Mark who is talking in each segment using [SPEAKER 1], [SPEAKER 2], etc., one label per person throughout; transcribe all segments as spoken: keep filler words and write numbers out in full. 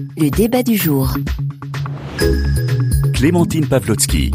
[SPEAKER 1] Le débat du jour.
[SPEAKER 2] Clémentine Pavlotsky.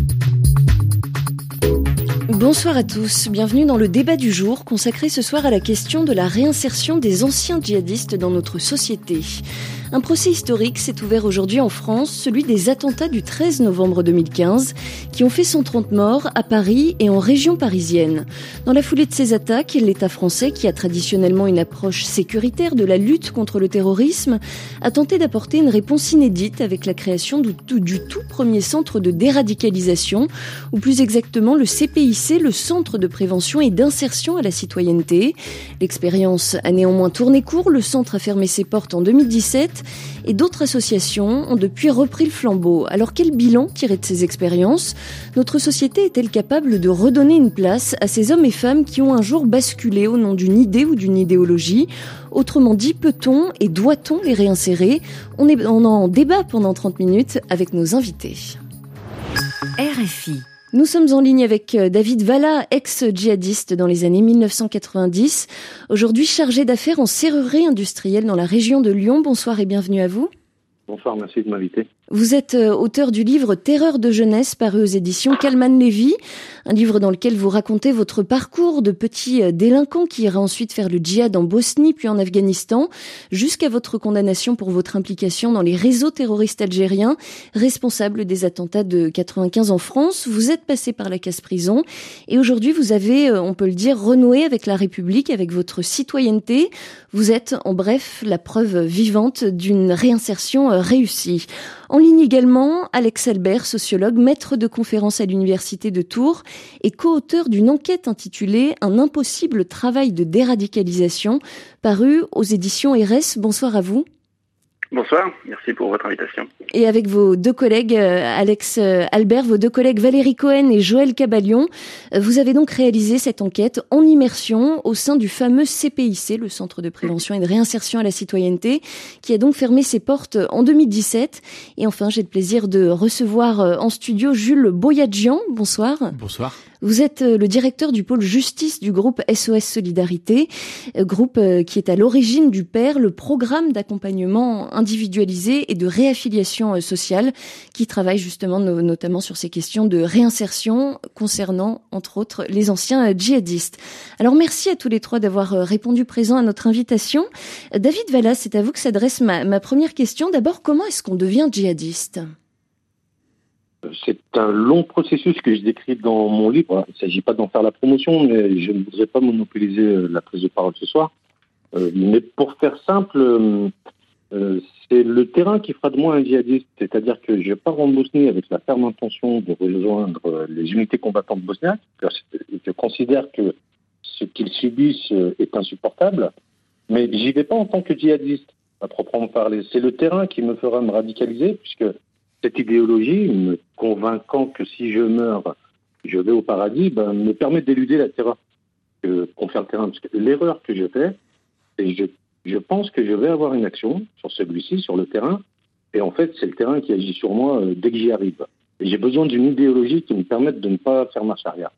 [SPEAKER 3] Bonsoir à tous, bienvenue dans le débat du jour consacré ce soir à la question de la réinsertion des anciens djihadistes dans notre société. Un procès historique s'est ouvert aujourd'hui en France, celui des attentats du treize novembre deux mille quinze, qui ont fait cent trente morts à Paris et en région parisienne. Dans la foulée de ces attaques, l'État français, qui a traditionnellement une approche sécuritaire de la lutte contre le terrorisme, a tenté d'apporter une réponse inédite avec la création du tout, du tout premier centre de déradicalisation, ou plus exactement le C P I C, le Centre de prévention et d'insertion à la citoyenneté. L'expérience a néanmoins tourné court, le centre a fermé ses portes en deux mille dix-sept, et d'autres associations ont depuis repris le flambeau. Alors quel bilan tirer de ces expériences ? Notre société est-elle capable de redonner une place à ces hommes et femmes qui ont un jour basculé au nom d'une idée ou d'une idéologie ? Autrement dit, peut-on et doit-on les réinsérer ? On est on en débat pendant trente minutes avec nos invités.
[SPEAKER 1] R F I.
[SPEAKER 3] Nous sommes en ligne avec David Valla, ex-djihadiste dans les années mille neuf cent quatre-vingt-dix, aujourd'hui chargé d'affaires en serrurerie industrielle dans la région de Lyon. Bonsoir et bienvenue à vous.
[SPEAKER 4] Bonsoir, merci de m'inviter.
[SPEAKER 3] Vous êtes auteur du livre Terreur de jeunesse, paru aux éditions Kalman Levy, un livre dans lequel vous racontez votre parcours de petit délinquant qui ira ensuite faire le djihad en Bosnie puis en Afghanistan, jusqu'à votre condamnation pour votre implication dans les réseaux terroristes algériens, responsables des attentats de quatre-vingt-quinze en France. Vous êtes passé par la casse-prison et aujourd'hui vous avez, on peut le dire, renoué avec la République, avec votre citoyenneté. Vous êtes, en bref, la preuve vivante d'une réinsertion réussie. En ligne également, Alex Albert, sociologue, maître de conférences à l'université de Tours et co-auteur d'une enquête intitulée « Un impossible travail de déradicalisation » parue aux éditions R S. Bonsoir à vous.
[SPEAKER 4] Bonsoir, merci pour votre invitation.
[SPEAKER 3] Et avec vos deux collègues, Alex Albert, vos deux collègues Valérie Cohen et Joël Cabalion, vous avez donc réalisé cette enquête en immersion au sein du fameux C P I C, le Centre de prévention et de réinsertion à la citoyenneté, qui a donc fermé ses portes en deux mille dix-sept. Et enfin, j'ai le plaisir de recevoir en studio Jules Boyadjian. Bonsoir.
[SPEAKER 5] Bonsoir.
[SPEAKER 3] Vous êtes le directeur du pôle justice du groupe S O S Solidarité, groupe qui est à l'origine du P E R, le programme d'accompagnement individualisé et de réaffiliation sociale, qui travaille justement no- notamment sur ces questions de réinsertion concernant, entre autres, les anciens djihadistes. Alors merci à tous les trois d'avoir répondu présent à notre invitation. David Valla, c'est à vous que s'adresse ma, ma première question. D'abord, comment est-ce qu'on devient djihadiste ?
[SPEAKER 4] C'est un long processus que je décris dans mon livre. Il ne s'agit pas d'en faire la promotion, mais je ne voudrais pas monopoliser la prise de parole ce soir. Euh, mais pour faire simple, euh, c'est le terrain qui fera de moi un djihadiste. C'est-à-dire que je pars en Bosnie avec la ferme intention de rejoindre les unités combattantes bosniaques. Je considère que ce qu'ils subissent est insupportable, mais j'y vais pas en tant que djihadiste, à proprement parler. C'est le terrain qui me fera me radicaliser, puisque cette idéologie, me convainquant que si je meurs, je vais au paradis, ben, me permet d'éluder la terreur que confère le terrain. Parce que l'erreur que je fais, c'est que je, je pense que je vais avoir une action sur celui-ci, sur le terrain, et en fait, c'est le terrain qui agit sur moi euh, dès que j'y arrive. Et j'ai besoin d'une idéologie qui me permette de ne pas faire marche arrière.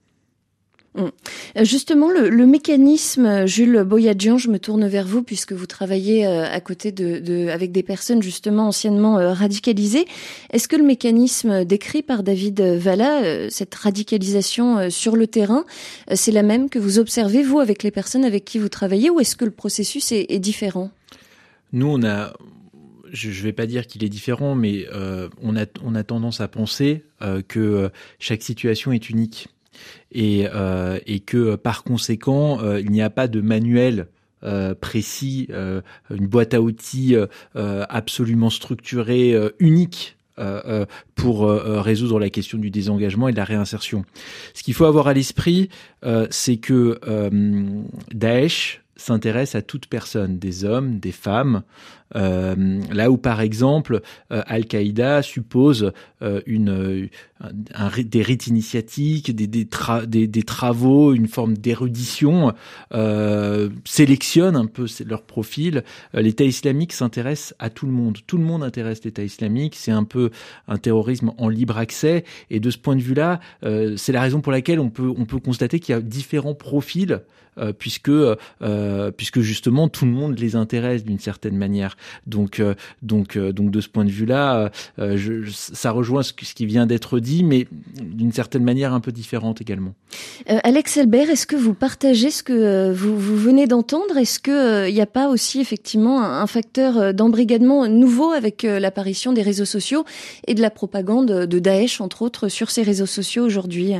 [SPEAKER 3] Justement, le, le mécanisme, Jules Boyadjian, je me tourne vers vous puisque vous travaillez à côté de, de avec des personnes justement anciennement radicalisées. Est-ce que le mécanisme décrit par David Valla, cette radicalisation sur le terrain, c'est la même que vous observez, vous, avec les personnes avec qui vous travaillez, ou est-ce que le processus est, est différent ?
[SPEAKER 5] Nous, on a... Je ne vais pas dire qu'il est différent, mais euh, on a, on a tendance à penser euh, que chaque situation est unique. Et, euh, et que par conséquent, euh, il n'y a pas de manuel euh, précis, euh, une boîte à outils euh, absolument structurée, euh, unique euh, euh, pour euh, résoudre la question du désengagement et de la réinsertion. Ce qu'il faut avoir à l'esprit, euh, c'est que euh, Daesh s'intéresse à toute personne, des hommes, des femmes, euh, là où par exemple euh, Al-Qaïda suppose euh, une, euh, un, un, des rites initiatiques, des, des, tra- des, des travaux, une forme d'érudition, euh, sélectionne un peu leur profil. Euh, L'État islamique s'intéresse à tout le monde. Tout le monde intéresse l'État islamique. C'est un peu un terrorisme en libre accès. Et de ce point de vue-là, euh, c'est la raison pour laquelle on peut, on peut constater qu'il y a différents profils, euh, puisque, euh, puisque justement tout le monde les intéresse d'une certaine manière. Donc, euh, donc, euh, donc de ce point de vue-là, euh, je, je, ça rejoint ce, ce qui vient d'être dit, mais d'une certaine manière un peu différente également.
[SPEAKER 3] Euh, Alex Elbert, est-ce que vous partagez ce que euh, vous, vous venez d'entendre? Est-ce qu'il n'y euh, a pas aussi effectivement un, un facteur d'embrigadement nouveau avec euh, l'apparition des réseaux sociaux et de la propagande de Daesh, entre autres, sur ces réseaux sociaux aujourd'hui?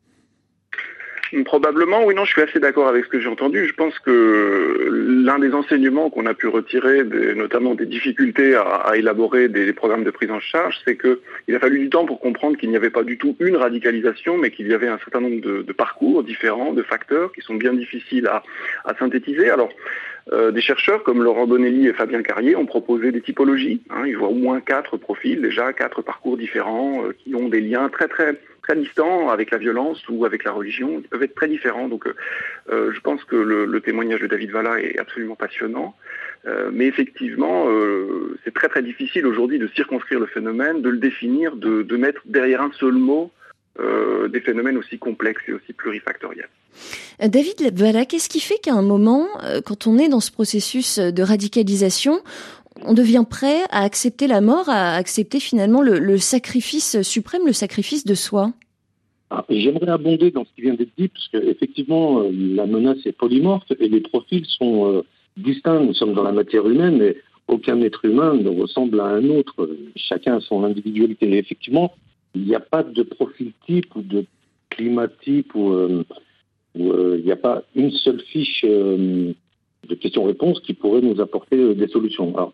[SPEAKER 2] Probablement, oui, non, je suis assez d'accord avec ce que j'ai entendu. Je pense que l'un des enseignements qu'on a pu retirer, des, notamment des difficultés à, à élaborer des, des programmes de prise en charge, c'est qu'il a fallu du temps pour comprendre qu'il n'y avait pas du tout une radicalisation, mais qu'il y avait un certain nombre de, de parcours différents, de facteurs qui sont bien difficiles à, à synthétiser. Alors, Euh, des chercheurs comme Laurent Donnelly et Fabien Carrier ont proposé des typologies. Hein, ils voient au moins quatre profils, déjà quatre parcours différents euh, qui ont des liens très très très distants avec la violence ou avec la religion. Ils peuvent être très différents. Donc, euh, je pense que le, le témoignage de David Valla est absolument passionnant. Euh, mais effectivement, euh, c'est très très difficile aujourd'hui de circonscrire le phénomène, de le définir, de, de mettre derrière un seul mot Euh, des phénomènes aussi complexes et aussi plurifactoriels.
[SPEAKER 3] David Valla, qu'est-ce qui fait qu'à un moment, quand on est dans ce processus de radicalisation, on devient prêt à accepter la mort, à accepter finalement le, le sacrifice suprême, le sacrifice de soi?
[SPEAKER 4] Ah, j'aimerais abonder dans ce qui vient d'être dit, parce qu'effectivement, la menace est polymorphe et les profils sont euh, distincts. Nous sommes dans la matière humaine, mais aucun être humain ne ressemble à un autre. Chacun a son individualité. Et effectivement, il n'y a pas de profil type ou de climat type où, euh, où euh, il n'y a pas une seule fiche euh, de questions-réponses qui pourrait nous apporter euh, des solutions. Alors,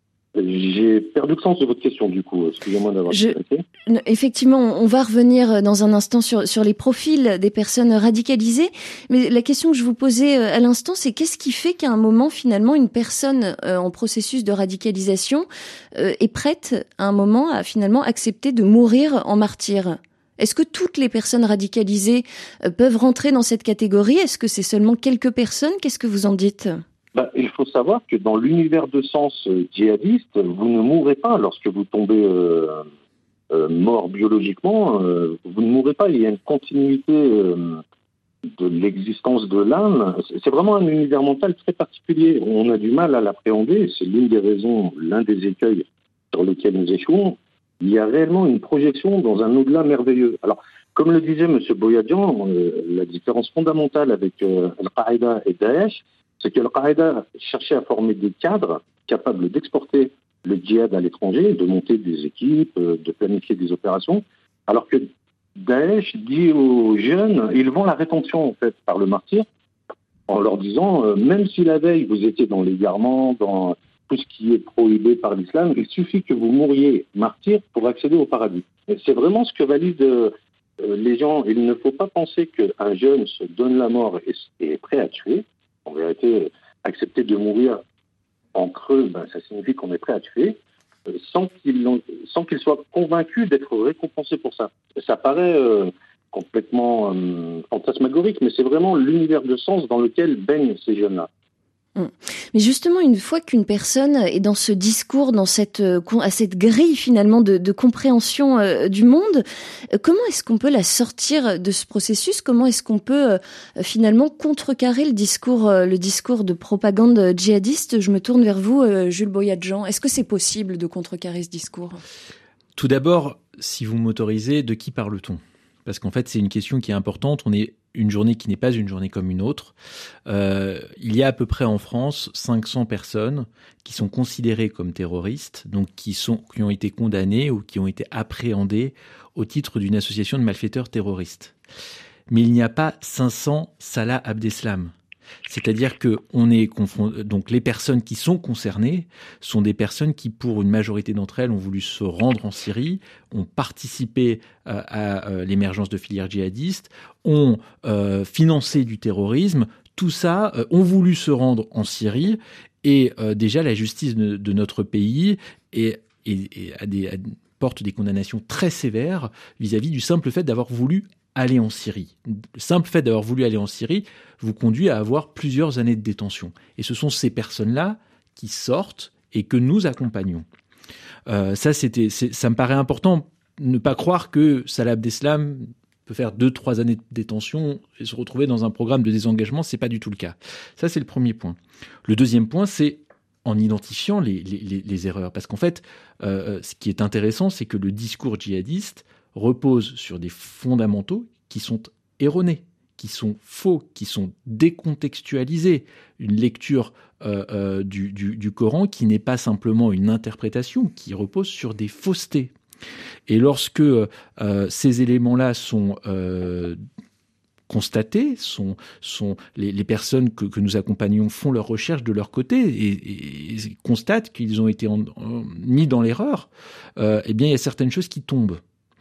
[SPEAKER 4] j'ai perdu le sens de votre question, du coup. Excusez-moi d'avoir
[SPEAKER 3] Je...
[SPEAKER 4] expliqué.
[SPEAKER 3] Effectivement, on va revenir dans un instant sur, sur les profils des personnes radicalisées. Mais la question que je vous posais à l'instant, c'est qu'est-ce qui fait qu'à un moment, finalement, une personne euh, en processus de radicalisation euh, est prête, à un moment, à finalement accepter de mourir en martyr? Est-ce que toutes les personnes radicalisées euh, peuvent rentrer dans cette catégorie? Est-ce que c'est seulement quelques personnes? Qu'est-ce que vous en dites?
[SPEAKER 4] Bah, il faut savoir que dans l'univers de sens euh, djihadiste, vous ne mourrez pas lorsque vous tombez euh, euh, mort biologiquement. Euh, vous ne mourrez pas. Il y a une continuité euh, de l'existence de l'âme. C'est vraiment un univers mental très particulier. On a du mal à l'appréhender. C'est l'une des raisons, l'un des écueils sur lesquels nous échouons. Il y a réellement une projection dans un au-delà merveilleux. Alors, comme le disait M. Boyadjian, euh, la différence fondamentale avec euh, Al-Qaïda et Daesh, c'est que Al-Qaïda cherchait à former des cadres capables d'exporter le djihad à l'étranger, de monter des équipes, de planifier des opérations, alors que Daesh dit aux jeunes, ils vont la rétention en fait par le martyr, en leur disant, euh, même si la veille vous étiez dans l'égarement, dans tout ce qui est prohibé par l'islam, il suffit que vous mouriez martyr pour accéder au paradis. Et c'est vraiment ce que valident euh, les gens. Il ne faut pas penser qu'un jeune se donne la mort et est prêt à tuer. En vérité, accepter de mourir en creux, ben, ça signifie qu'on est prêt à tuer, euh, sans qu'il sans qu'il soit convaincu d'être récompensé pour ça. Ça paraît euh, complètement euh, fantasmagorique, mais c'est vraiment l'univers de sens dans lequel baignent ces jeunes-là.
[SPEAKER 3] Mais justement, une fois qu'une personne est dans ce discours, dans cette, à cette grille finalement de, de compréhension euh, du monde, euh, comment est-ce qu'on peut la sortir de ce processus? Comment est-ce qu'on peut euh, finalement contrecarrer le discours, euh, le discours de propagande djihadiste? Je me tourne vers vous, euh, Jules Boyadjian. Est-ce que c'est possible de contrecarrer ce discours?
[SPEAKER 5] Tout d'abord, si vous m'autorisez, de qui parle-t-on? Parce qu'en fait, c'est une question qui est importante. On est une journée qui n'est pas une journée comme une autre. Euh, il y a à peu près en France cinq cents personnes qui sont considérées comme terroristes, donc qui sont, qui ont été condamnées ou qui ont été appréhendées au titre d'une association de malfaiteurs terroristes. Mais il n'y a pas cinq cents Salah Abdeslam. C'est-à-dire que on est confond... donc les personnes qui sont concernées sont des personnes qui, pour une majorité d'entre elles, ont voulu se rendre en Syrie, ont participé euh, à euh, l'émergence de filières djihadistes, ont euh, financé du terrorisme. Tout ça euh, ont voulu se rendre en Syrie et euh, déjà la justice de, de notre pays est, est, est, a des, a, porte des condamnations très sévères vis-à-vis du simple fait d'avoir voulu aller en Syrie. Le simple fait d'avoir voulu aller en Syrie vous conduit à avoir plusieurs années de détention. Et ce sont ces personnes-là qui sortent et que nous accompagnons. Euh, ça, c'était, c'est, ça me paraît important. Ne pas croire que Salah Abdeslam peut faire deux, trois années de détention et se retrouver dans un programme de désengagement, c'est pas du tout le cas. Ça, c'est le premier point. Le deuxième point, c'est en identifiant les, les, les erreurs. Parce qu'en fait, euh, ce qui est intéressant, c'est que le discours djihadiste repose sur des fondamentaux qui sont erronés, qui sont faux, qui sont décontextualisés. Une lecture euh, euh, du, du, du Coran qui n'est pas simplement une interprétation, qui repose sur des faussetés. Et lorsque euh, ces éléments-là sont euh, constatés, sont, sont les, les personnes que, que nous accompagnons font leurs recherches de leur côté et, et, et constatent qu'ils ont été en, en, mis dans l'erreur, euh, eh bien il y a certaines choses qui tombent.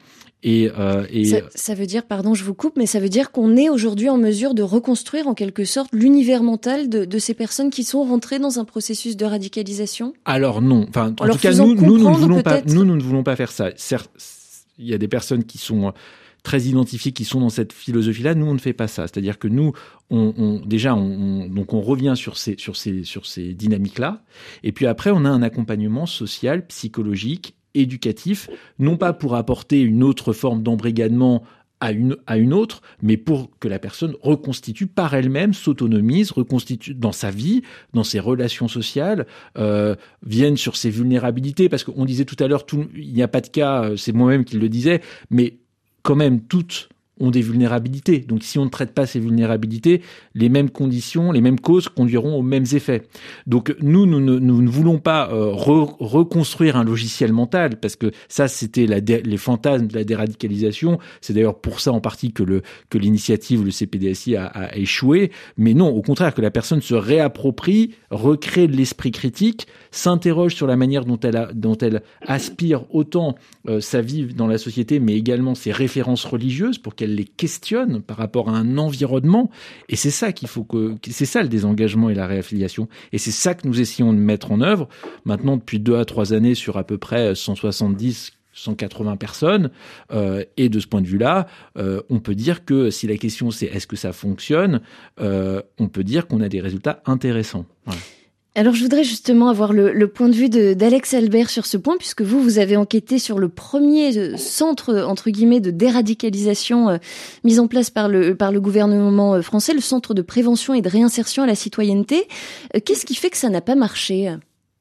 [SPEAKER 5] Et, euh, et
[SPEAKER 3] ça, ça veut dire, pardon, je vous coupe, mais ça veut dire qu'on est aujourd'hui en mesure de reconstruire en quelque sorte l'univers mental de, de ces personnes qui sont rentrées dans un processus de radicalisation ?
[SPEAKER 5] Alors non, enfin en, en tout cas nous, nous, nous, ne voulons pas, nous, nous ne voulons pas faire ça. Certes, il y a des personnes qui sont très identifiées, qui sont dans cette philosophie-là. Nous, on ne fait pas ça. C'est-à-dire que nous, on, on déjà, on, on, donc on revient sur ces, sur ces, sur ces dynamiques-là, et puis après, on a un accompagnement social, psychologique, éducatif, non pas pour apporter une autre forme d'embrigadement à une, à une autre, mais pour que la personne reconstitue par elle-même, s'autonomise, reconstitue dans sa vie, dans ses relations sociales, euh, vienne sur ses vulnérabilités, parce qu'on disait tout à l'heure, tout, il n'y a pas de cas, c'est moi-même qui le disais, mais quand même, toutes ont des vulnérabilités. Donc, si on ne traite pas ces vulnérabilités, les mêmes conditions, les mêmes causes conduiront aux mêmes effets. Donc, nous, nous, nous, nous ne voulons pas euh, re- reconstruire un logiciel mental, parce que ça, c'était la dé- les fantasmes de la déradicalisation. C'est d'ailleurs pour ça, en partie, que, le, que l'initiative, le C P D S I, a, a échoué. Mais non, au contraire, que la personne se réapproprie, recrée de l'esprit critique, s'interroge sur la manière dont elle, a, dont elle aspire autant euh, sa vie dans la société, mais également ses références religieuses, pour qu'elle les questionne par rapport à un environnement. Et c'est ça qu'il faut que, c'est ça le désengagement et la réaffiliation. Et c'est ça que nous essayons de mettre en œuvre maintenant depuis deux à trois années sur à peu près cent soixante-dix, cent quatre-vingts personnes. Euh, et de ce point de vue-là, euh, on peut dire que si la question c'est est-ce que ça fonctionne, euh, on peut dire qu'on a des résultats intéressants. Voilà.
[SPEAKER 3] Alors, je voudrais justement avoir le, le point de vue de, d'Alex Albert sur ce point, puisque vous, vous avez enquêté sur le premier centre, entre guillemets, de déradicalisation euh, mis en place par le, par le gouvernement français, le Centre de prévention et de réinsertion à la citoyenneté. Euh, qu'est-ce qui fait que ça n'a pas marché ?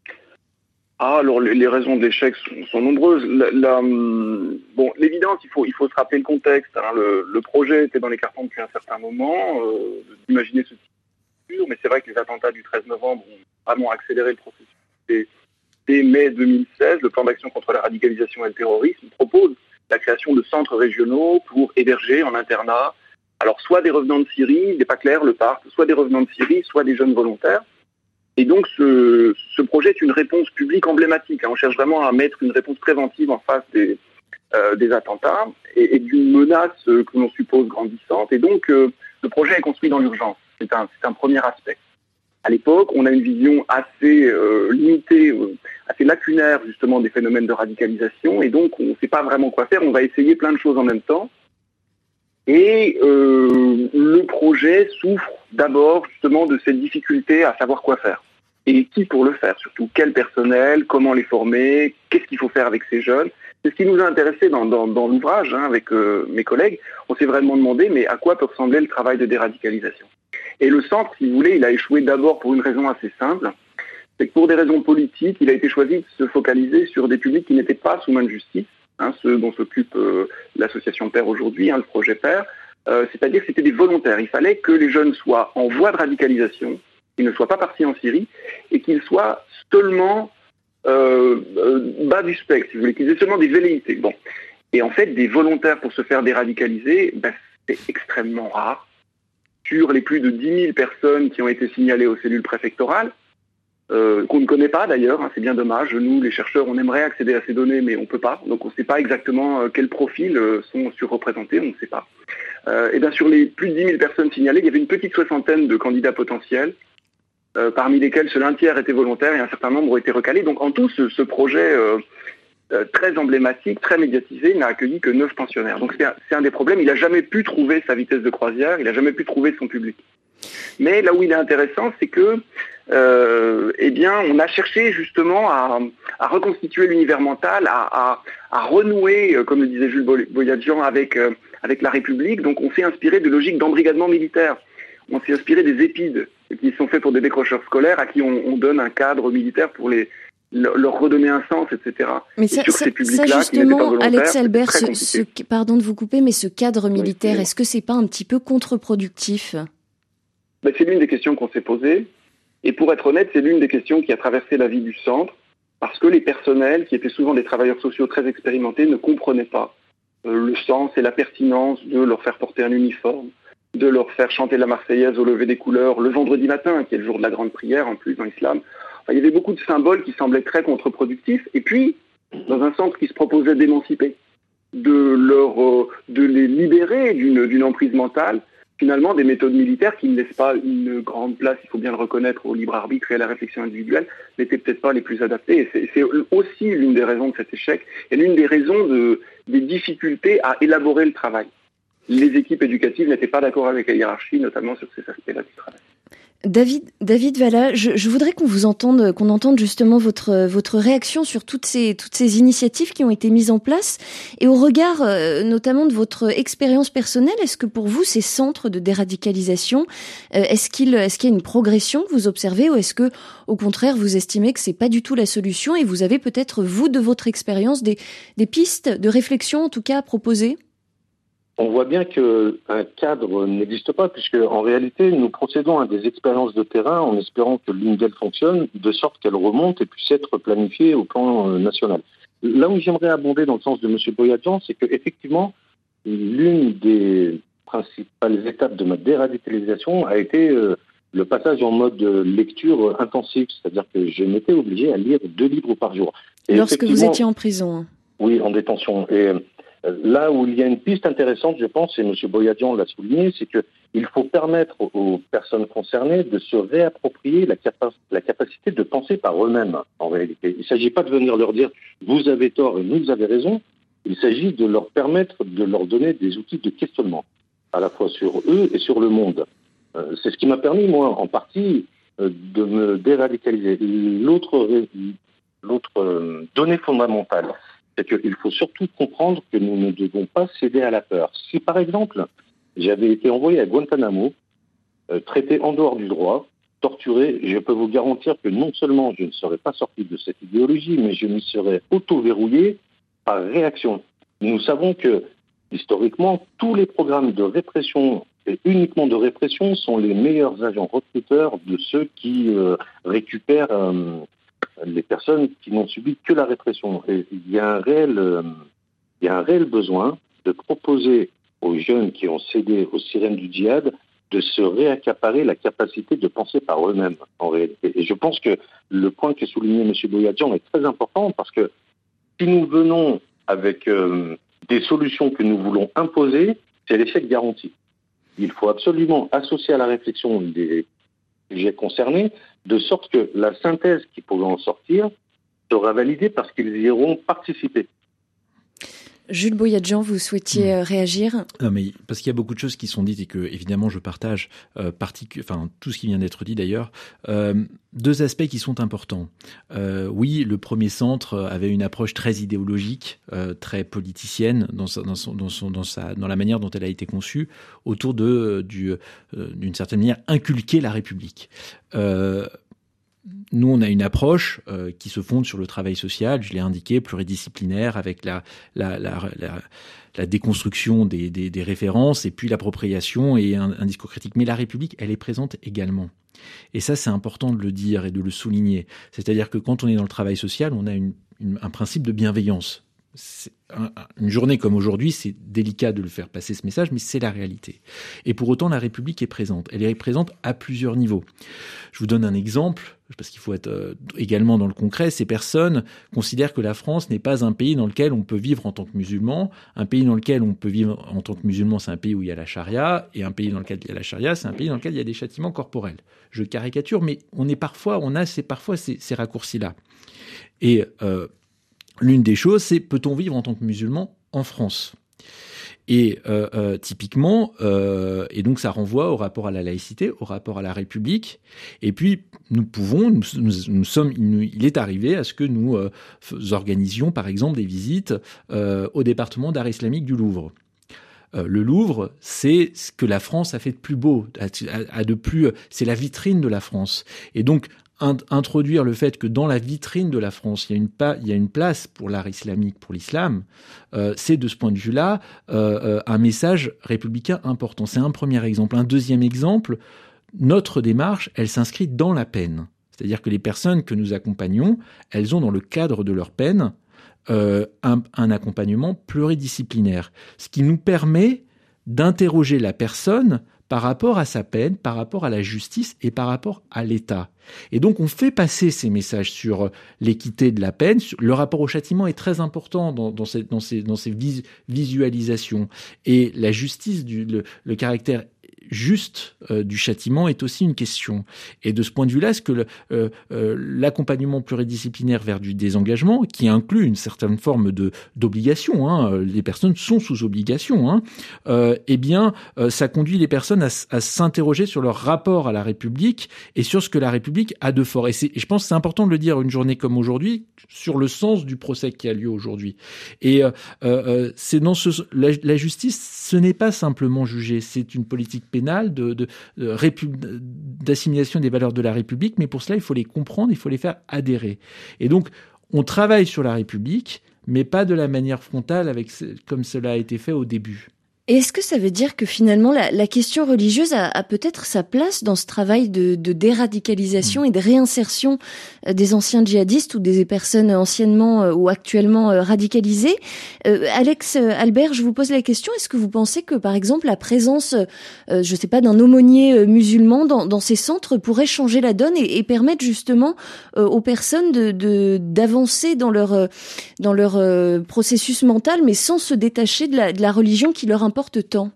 [SPEAKER 2] Ah, alors les, les raisons de l'échec sont, sont nombreuses. La, la, bon, l'évidence, il faut, il faut se rappeler le contexte. Hein. Le, le projet était dans les cartons depuis un certain moment, euh, d'imaginer ce type de mesure, mais c'est vrai que les attentats du treize novembre ont vraiment accéléré le processus. Et dès mai deux mille seize, le plan d'action contre la radicalisation et le terrorisme propose la création de centres régionaux pour héberger en internat, alors soit des revenants de Syrie, il n'est pas clair le parc, soit des revenants de Syrie, soit des jeunes volontaires. Et donc ce, ce projet est une réponse publique emblématique. On cherche vraiment à mettre une réponse préventive en face des, euh, des attentats et, et d'une menace que l'on suppose grandissante. Et donc euh, le projet est construit dans l'urgence. C'est un, c'est un premier aspect. À l'époque, on a une vision assez euh, limitée, euh, assez lacunaire justement des phénomènes de radicalisation, et donc on ne sait pas vraiment quoi faire. On va essayer plein de choses en même temps. Et euh, le projet souffre d'abord justement de cette difficulté à savoir quoi faire. Et qui pour le faire, surtout quel personnel, comment les former, qu'est-ce qu'il faut faire avec ces jeunes. C'est ce qui nous a intéressé dans, dans, dans l'ouvrage, hein, avec euh, mes collègues. On s'est vraiment demandé, mais à quoi peut ressembler le travail de déradicalisation ? Et le centre, si vous voulez, il a échoué d'abord pour une raison assez simple. C'est que pour des raisons politiques, il a été choisi de se focaliser sur des publics qui n'étaient pas sous main de justice, hein, ceux dont s'occupe euh, l'association Père aujourd'hui, hein, le projet Père. Euh, c'est-à-dire que c'était des volontaires. Il fallait que les jeunes soient en voie de radicalisation, qu'ils ne soient pas partis en Syrie, et qu'ils soient seulement euh, euh, bas du spectre, si vous voulez, qu'ils aient seulement des velléités. Bon. Et en fait, des volontaires pour se faire déradicaliser, ben, c'est extrêmement rare. Sur les plus de dix mille personnes qui ont été signalées aux cellules préfectorales, euh, qu'on ne connaît pas d'ailleurs, hein, c'est bien dommage. Nous, les chercheurs, on aimerait accéder à ces données, mais on ne peut pas. Donc on ne sait pas exactement euh, quels profils euh, sont surreprésentés, on ne sait pas. Euh, et bien sur les plus de dix mille personnes signalées, il y avait une petite soixantaine de candidats potentiels, euh, parmi lesquels seul un tiers était volontaire et un certain nombre ont été recalés. Donc en tout, ce, ce projet euh, euh, très emblématique, très médiatisé, n'a accueilli que neuf pensionnaires. Donc c'est un, c'est un des problèmes. Il n'a jamais pu trouver sa vitesse de croisière, il n'a jamais pu trouver son public. Mais là où il est intéressant, c'est que, euh, eh bien, on a cherché justement à, à reconstituer l'univers mental, à, à, à renouer, comme le disait Jules Boyadjian, avec, euh, avec la République. Donc on s'est inspiré de logiques d'embrigadement militaire. On s'est inspiré des épides qui sont faits pour des décrocheurs scolaires à qui on, on donne un cadre militaire pour les leur redonner un sens, et cetera.
[SPEAKER 3] Mais ça,
[SPEAKER 2] sur
[SPEAKER 3] ça,
[SPEAKER 2] ces publics-là,
[SPEAKER 3] ça justement,
[SPEAKER 2] qui
[SPEAKER 3] Alex Albert,
[SPEAKER 2] ce,
[SPEAKER 3] ce, pardon de vous couper, mais ce cadre militaire,
[SPEAKER 2] oui,
[SPEAKER 3] est-ce que c'est pas un petit peu contre-productif ?
[SPEAKER 2] Ben, c'est l'une des questions qu'on s'est posées. Et pour être honnête, c'est l'une des questions qui a traversé la vie du centre, parce que les personnels, qui étaient souvent des travailleurs sociaux très expérimentés, ne comprenaient pas euh, le sens et la pertinence de leur faire porter un uniforme, de leur faire chanter la Marseillaise au lever des couleurs le vendredi matin, qui est le jour de la grande prière en plus dans l'islam. Enfin, il y avait beaucoup de symboles qui semblaient très contre-productifs. Et puis, dans un centre qui se proposait d'émanciper, de, leur, euh, de les libérer d'une, d'une emprise mentale, finalement, des méthodes militaires qui ne laissent pas une grande place, il faut bien le reconnaître, au libre arbitre et à la réflexion individuelle, n'étaient peut-être pas les plus adaptées. Et c'est, c'est aussi l'une des raisons de cet échec et l'une des raisons de, des difficultés à élaborer le travail. Les équipes éducatives n'étaient pas d'accord avec la hiérarchie, notamment sur ces aspects-là du travail.
[SPEAKER 3] David, David Valla, je, je voudrais qu'on vous entende, qu'on entende justement votre votre réaction sur toutes ces toutes ces initiatives qui ont été mises en place et au regard euh, notamment de votre expérience personnelle. Est-ce que pour vous ces centres de déradicalisation, euh, est-ce qu'il est-ce qu'il y a une progression que vous observez ou est-ce que au contraire vous estimez que c'est pas du tout la solution et vous avez peut-être vous de votre expérience des des pistes de réflexion en tout cas à proposer?
[SPEAKER 4] On voit bien qu'un cadre n'existe pas, puisque en réalité, nous procédons à des expériences de terrain en espérant que l'une d'elles fonctionne, de sorte qu'elle remonte et puisse être planifiée au plan euh, national. Là où j'aimerais abonder dans le sens de M. Boyadjian, c'est qu'effectivement, l'une des principales étapes de ma déradicalisation a été euh, le passage en mode lecture intensive, c'est-à-dire que je m'étais obligé à lire deux livres par jour. Et
[SPEAKER 3] lorsque vous étiez en prison?
[SPEAKER 4] Oui, en détention. Et là où il y a une piste intéressante, je pense, et M. Boyadjian l'a souligné, c'est qu'il faut permettre aux personnes concernées de se réapproprier la, capa- la capacité de penser par eux-mêmes, en réalité. Il ne s'agit pas de venir leur dire « vous avez tort et nous avez raison », il s'agit de leur permettre de leur donner des outils de questionnement, à la fois sur eux et sur le monde. Euh, c'est ce qui m'a permis, moi, en partie, euh, de me déradicaliser. L'autre, l'autre euh, donnée fondamentale, c'est qu'il faut surtout comprendre que nous ne devons pas céder à la peur. Si, par exemple, j'avais été envoyé à Guantanamo, euh, traité en dehors du droit, torturé, je peux vous garantir que non seulement je ne serais pas sorti de cette idéologie, mais je m'y serais auto-verrouillé par réaction. Nous savons que, historiquement, tous les programmes de répression, et uniquement de répression, sont les meilleurs agents recruteurs de ceux qui euh, récupèrent... Euh, les personnes qui n'ont subi que la répression. Et il y a un réel, euh, il y a un réel besoin de proposer aux jeunes qui ont cédé aux sirènes du djihad de se réaccaparer la capacité de penser par eux-mêmes, en réalité. Et je pense que le point que soulignait M. Boyadjian est très important parce que si nous venons avec euh, des solutions que nous voulons imposer, c'est l'échec garanti. Il faut absolument associer à la réflexion des sujets concernés, de sorte que la synthèse qui pourrait en sortir sera validée parce qu'ils y auront participé.
[SPEAKER 3] Jules Boyadjian, vous souhaitiez mmh. réagir ?
[SPEAKER 5] Non, mais parce qu'il y a beaucoup de choses qui sont dites et que, évidemment, je partage euh, particu- enfin, tout ce qui vient d'être dit d'ailleurs. Euh, deux aspects qui sont importants. Euh, oui, le premier centre avait une approche très idéologique, euh, très politicienne dans, sa, dans, son, dans, son, dans, sa, dans la manière dont elle a été conçue, autour de, du, euh, d'une certaine manière, inculquer la République. Euh, Nous, on a une approche euh, qui se fonde sur le travail social, je l'ai indiqué, pluridisciplinaire, avec la, la, la, la, la déconstruction des, des, des références et puis l'appropriation et un, un discours critique. Mais la République, elle est présente également. Et ça, c'est important de le dire et de le souligner. C'est-à-dire que quand on est dans le travail social, on a une, une, un principe de bienveillance. C'est un, une journée comme aujourd'hui, c'est délicat de le faire passer ce message, mais c'est la réalité. Et pour autant, la République est présente. Elle est présente à plusieurs niveaux. Je vous donne un exemple, parce qu'il faut être euh, également dans le concret. Ces personnes considèrent que la France n'est pas un pays dans lequel on peut vivre en tant que musulman. Un pays dans lequel on peut vivre en tant que musulman, c'est un pays où il y a la charia. Et un pays dans lequel il y a la charia, c'est un pays dans lequel il y a des châtiments corporels. Je caricature, mais on est parfois, on a ces, parfois ces, ces raccourcis-là. Et euh, l'une des choses, c'est peut-on vivre en tant que musulman en France ? Et euh, euh, typiquement, euh, et donc ça renvoie au rapport à la laïcité, au rapport à la République. Et puis nous pouvons, nous, nous, nous sommes, il, il est arrivé à ce que nous euh, organisions, par exemple, des visites euh, au département d'art islamique du Louvre. Euh, le Louvre, c'est ce que la France a fait de plus beau, a, a, a de plus, c'est la vitrine de la France. Et donc, in, introduire le fait que dans la vitrine de la France, il y a une, pa, il y a une place pour l'art islamique, pour l'islam, euh, c'est de ce point de vue-là euh, euh, un message républicain important. C'est un premier exemple. Un deuxième exemple, notre démarche, elle s'inscrit dans la peine. C'est-à-dire que les personnes que nous accompagnons, elles ont dans le cadre de leur peine euh, un, un accompagnement pluridisciplinaire, ce qui nous permet d'interroger la personne par rapport à sa peine, par rapport à la justice et par rapport à l'État. Et donc on fait passer ces messages sur l'équité de la peine. Le rapport au châtiment est très important dans, dans ces, dans ces, dans ces vis- visualisations. Et la justice, du, le, le caractère juste euh, du châtiment est aussi une question. Et de ce point de vue-là, est-ce que le, euh, euh, l'accompagnement pluridisciplinaire vers du désengagement, qui inclut une certaine forme de d'obligation, hein, les personnes sont sous obligation, hein, euh, eh bien, euh, ça conduit les personnes à, à s'interroger sur leur rapport à la République et sur ce que la République a de fort. Et, c'est, et je pense que c'est important de le dire une journée comme aujourd'hui, sur le sens du procès qui a lieu aujourd'hui. Et euh, euh, c'est dans ce, la, la justice, ce n'est pas simplement juger, c'est une politique pénale de, de, de répu, d'assimilation des valeurs de la République, mais pour cela, il faut les comprendre, il faut les faire adhérer. Et donc, on travaille sur la République, mais pas de la manière frontale avec, comme cela a été fait au début.
[SPEAKER 3] Et est-ce que ça veut dire que finalement la, la question religieuse a, a peut-être sa place dans ce travail de, de déradicalisation et de réinsertion des anciens djihadistes ou des personnes anciennement ou actuellement radicalisées? euh, Alex Albert, je vous pose la question, est-ce que vous pensez que par exemple la présence, euh, je sais pas, d'un aumônier musulman dans, dans ces centres pourrait changer la donne et, et permettre justement euh, aux personnes de, de, d'avancer dans leur, dans leur euh, processus mental, mais sans se détacher de la, de la religion qui leur importe tant?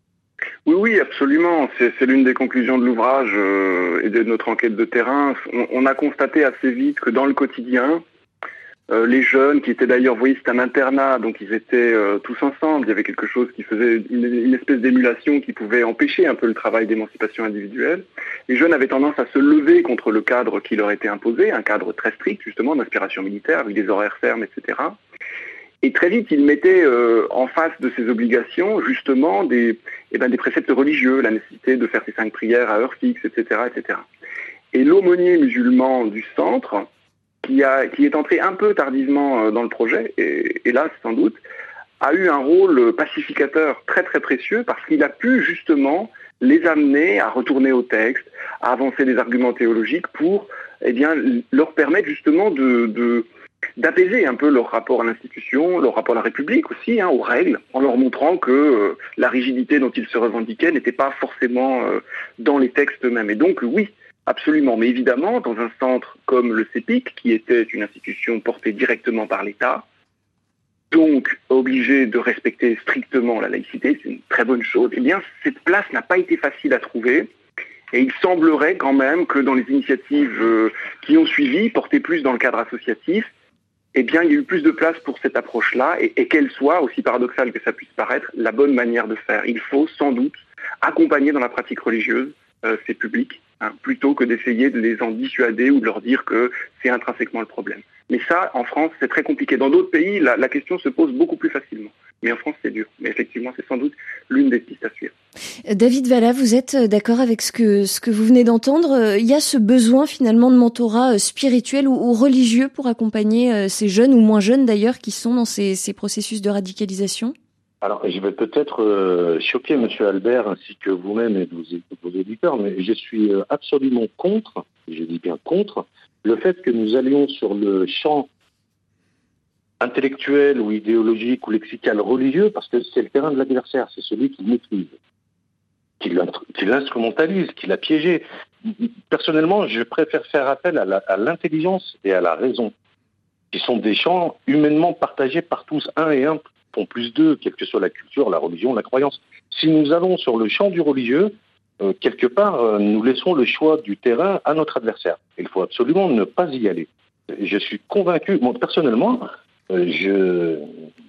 [SPEAKER 2] Oui, oui, absolument. C'est, c'est l'une des conclusions de l'ouvrage euh, et de notre enquête de terrain. On, on a constaté assez vite que dans le quotidien, euh, les jeunes, qui étaient d'ailleurs, vous voyez, c'est un internat, donc ils étaient euh, tous ensemble. Il y avait quelque chose qui faisait une, une espèce d'émulation qui pouvait empêcher un peu le travail d'émancipation individuelle. Les jeunes avaient tendance à se lever contre le cadre qui leur était imposé, un cadre très strict, justement, d'inspiration militaire, avec des horaires fermes, et cetera. Et très vite, il mettait euh, en face de ses obligations, justement, des, eh ben, des préceptes religieux, la nécessité de faire ses cinq prières à heure fixe, et cetera, et cetera. Et l'aumônier musulman du centre, qui, a, qui est entré un peu tardivement euh, dans le projet, et hélas sans doute, a eu un rôle pacificateur très très précieux parce qu'il a pu justement les amener à retourner au texte, à avancer des arguments théologiques pour eh bien, leur permettre justement de... de d'apaiser un peu leur rapport à l'institution, leur rapport à la République aussi, hein, aux règles, en leur montrant que euh, la rigidité dont ils se revendiquaient n'était pas forcément euh, dans les textes eux-mêmes. Et donc, oui, absolument. Mais évidemment, dans un centre comme le CEPIC, qui était une institution portée directement par l'État, donc obligé de respecter strictement la laïcité, c'est une très bonne chose, eh bien, cette place n'a pas été facile à trouver. Et il semblerait quand même que dans les initiatives euh, qui ont suivi, portées plus dans le cadre associatif, eh bien, il y a eu plus de place pour cette approche-là et, et qu'elle soit, aussi paradoxale que ça puisse paraître, la bonne manière de faire. Il faut sans doute accompagner dans la pratique religieuse euh, ces publics, hein, plutôt que d'essayer de les en dissuader ou de leur dire que c'est intrinsèquement le problème. Mais ça, en France, c'est très compliqué. Dans d'autres pays, la, la question se pose beaucoup plus facilement. Mais en France, c'est dur. Mais effectivement, c'est sans doute l'une des pistes à suivre.
[SPEAKER 3] David Vallat, vous êtes d'accord avec ce que, ce que vous venez d'entendre? Il y a ce besoin finalement de mentorat spirituel ou, ou religieux pour accompagner ces jeunes, ou moins jeunes d'ailleurs, qui sont dans ces, ces processus de radicalisation?
[SPEAKER 4] Alors, je vais peut-être euh, choquer M. Albert ainsi que vous-même et vos, vos éditeurs, mais je suis absolument contre, je dis bien contre, le fait que nous allions sur le champ intellectuel ou idéologique ou lexical religieux, parce que c'est le terrain de l'adversaire, c'est celui qui maîtrise, qui l'instrumentalise, qui l'a piégé. Personnellement, je préfère faire appel à, la, à l'intelligence et à la raison, qui sont des champs humainement partagés par tous. Un et un font plus d'eux, quelle que soit la culture, la religion, la croyance. Si nous allons sur le champ du religieux, euh, quelque part, euh, nous laissons le choix du terrain à notre adversaire. Il faut absolument ne pas y aller. Je suis convaincu, moi personnellement, euh, je...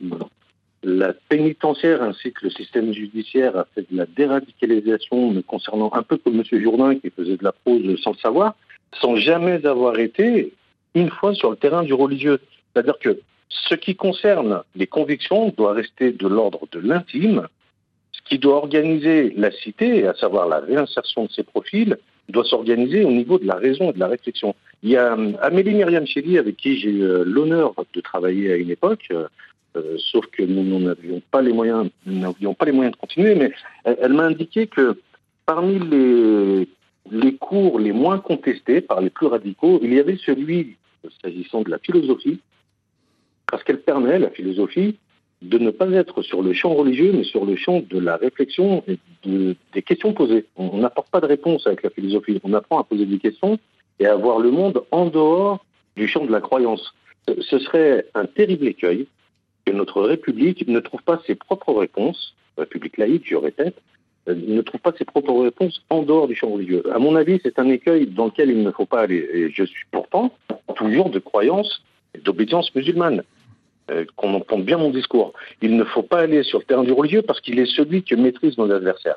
[SPEAKER 4] la pénitentiaire ainsi que le système judiciaire a fait de la déradicalisation me concernant un peu comme M. Jourdain qui faisait de la prose sans le savoir, sans jamais avoir été une fois sur le terrain du religieux. C'est-à-dire que ce qui concerne les convictions doit rester de l'ordre de l'intime qui doit organiser la cité, à savoir la réinsertion de ces profils, doit s'organiser au niveau de la raison et de la réflexion. Il y a Amélie Myriam Chély, avec qui j'ai eu l'honneur de travailler à une époque, euh, sauf que nous n'avions pas les moyens, nous n'avions pas les moyens de continuer, mais elle, elle m'a indiqué que parmi les, les cours les moins contestés par les plus radicaux, il y avait celui, s'agissant de la philosophie, parce qu'elle permet, la philosophie, de ne pas être sur le champ religieux, mais sur le champ de la réflexion et de, des questions posées. On n'apporte pas de réponse avec la philosophie. On apprend à poser des questions et à voir le monde en dehors du champ de la croyance. Ce serait un terrible écueil que notre République ne trouve pas ses propres réponses, République laïque, je répète, ne trouve pas ses propres réponses en dehors du champ religieux. À mon avis, c'est un écueil dans lequel il ne faut pas aller. Et je suis pourtant toujours de croyance et d'obédience musulmane. Qu'on entende bien mon discours. Il ne faut pas aller sur le terrain du religieux parce qu'il est celui que maîtrisent nos adversaires.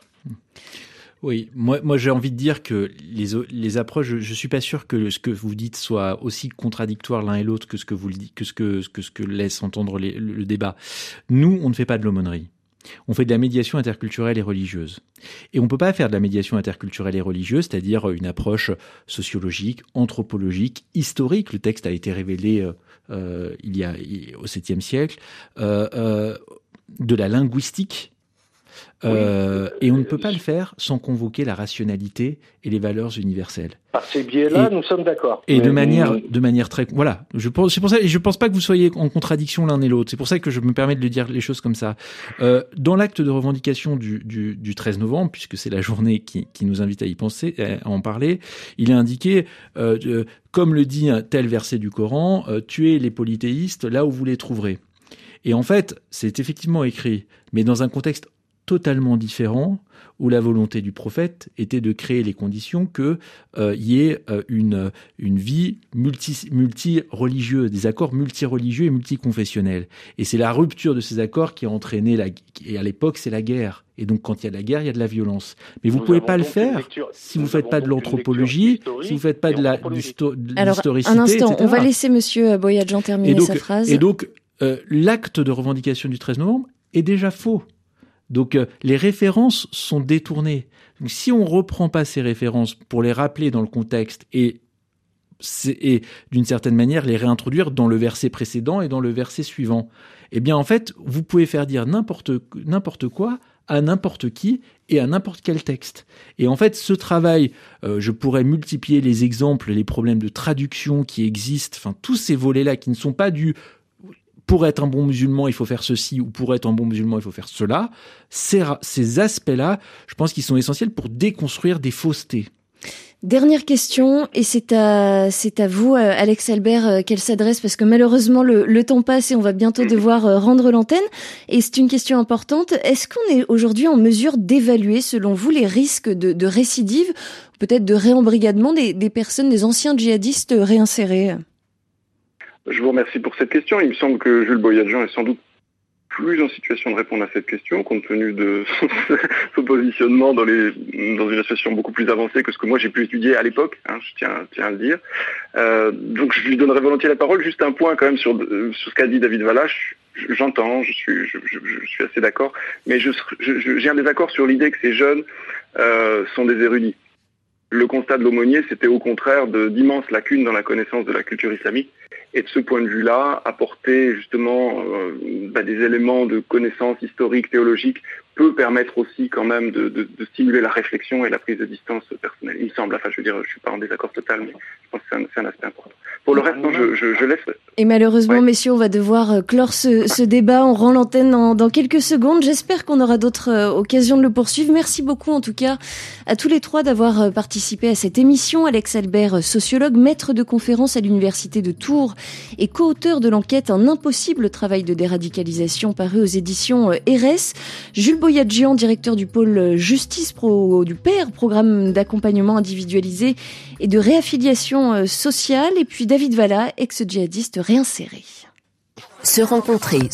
[SPEAKER 5] Oui, moi, moi j'ai envie de dire que les, les approches, je, je suis pas sûr que ce que vous dites soit aussi contradictoire l'un et l'autre que ce que vous le dites, que ce que, que ce que laisse entendre les, le, le débat. Nous, on ne fait pas de l'aumônerie. On fait de la médiation interculturelle et religieuse. Et on ne peut pas faire de la médiation interculturelle et religieuse, c'est-à-dire une approche sociologique, anthropologique, historique. Le texte a été révélé euh, euh, il y a au septième siècle, euh, euh, de la linguistique. Euh, oui. Et on ne peut pas le faire sans convoquer la rationalité et les valeurs universelles.
[SPEAKER 4] Par ces biais-là, et, nous sommes d'accord.
[SPEAKER 5] Et mais, de manière, de manière très, voilà. Je pense, c'est pour ça, et je pense pas que vous soyez en contradiction l'un et l'autre. C'est pour ça que je me permets de le dire les choses comme ça. Euh, dans l'acte de revendication du, du, du treize novembre, puisque c'est la journée qui, qui nous invite à y penser, à en parler, il est indiqué, euh, euh, comme le dit un tel verset du Coran, euh, tuez les polythéistes là où vous les trouverez. Et en fait, c'est effectivement écrit, mais dans un contexte totalement différent, où la volonté du prophète était de créer les conditions que euh, y ait euh, une une vie multi multi-religieuse, des accords multi-religieux et multi-confessionnels. Et c'est la rupture de ces accords qui a entraîné la et à l'époque c'est la guerre. Et donc quand il y a de la guerre, il y a de la violence. Mais vous ne pouvez pas le faire lecture, si vous ne faites pas de l'anthropologie, si vous ne faites pas de la du sto, de
[SPEAKER 3] Alors,
[SPEAKER 5] l'historicité,
[SPEAKER 3] un instant,
[SPEAKER 5] et cetera.
[SPEAKER 3] On va laisser Monsieur Boyadjian terminer
[SPEAKER 5] donc,
[SPEAKER 3] sa phrase.
[SPEAKER 5] Et donc euh, l'acte de revendication du treize novembre est déjà faux. Donc euh, les références sont détournées. Donc, si on reprend pas ces références pour les rappeler dans le contexte et, et d'une certaine manière les réintroduire dans le verset précédent et dans le verset suivant, eh bien en fait vous pouvez faire dire n'importe n'importe quoi à n'importe qui et à n'importe quel texte. Et en fait ce travail, euh, je pourrais multiplier les exemples, les problèmes de traduction qui existent, enfin tous ces volets-là qui ne sont pas du pour être un bon musulman, il faut faire ceci, ou pour être un bon musulman, il faut faire cela. Ces, ces aspects-là, je pense qu'ils sont essentiels pour déconstruire des faussetés.
[SPEAKER 3] Dernière question, et c'est à c'est à vous, Alex Albert, qu'elle s'adresse, parce que malheureusement le, le temps passe et on va bientôt devoir rendre l'antenne. Et c'est une question importante. Est-ce qu'on est aujourd'hui en mesure d'évaluer, selon vous, les risques de, de récidive, peut-être de réembrigadement des, des personnes, des anciens djihadistes réinsérés ?
[SPEAKER 2] Je vous remercie pour cette question. Il me semble que Jules Boyadjian est sans doute plus en situation de répondre à cette question, compte tenu de son positionnement dans, les, dans une association beaucoup plus avancée que ce que moi j'ai pu étudier à l'époque, hein, je tiens, tiens à le dire. Euh, donc je lui donnerai volontiers la parole. Juste un point quand même sur, sur ce qu'a dit David Valache. J'entends, je suis, je, je, je suis assez d'accord, mais je, je, j'ai un désaccord sur l'idée que ces jeunes euh, sont des érudits. Le constat de l'aumônier, c'était au contraire de, d'immenses lacunes dans la connaissance de la culture islamique. Et de ce point de vue-là, apporter justement euh, bah, des éléments de connaissance historique, théologique, peut permettre aussi quand même de, de, de stimuler la réflexion et la prise de distance personnelle. Il me semble, enfin je veux dire, je suis pas en désaccord total, mais je pense que c'est un, c'est un aspect important. Pour le reste, non, je, je, je laisse...
[SPEAKER 3] Et malheureusement,
[SPEAKER 2] ouais.
[SPEAKER 3] messieurs, on va devoir clore ce, ce débat. On rend l'antenne dans, dans quelques secondes. J'espère qu'on aura d'autres euh, occasions de le poursuivre. Merci beaucoup, en tout cas, à tous les trois d'avoir participé à cette émission. Alex Albert, sociologue, maître de conférence à l'Université de Tours et co-auteur de l'enquête Un impossible travail de déradicalisation paru aux éditions R S. Jules Boyadjian, directeur du pôle Justice Pro, du P E R, programme d'accompagnement individualisé et de réaffiliation sociale. Et puis David Valla, ex-djihadiste réinséré.
[SPEAKER 1] Se rencontrer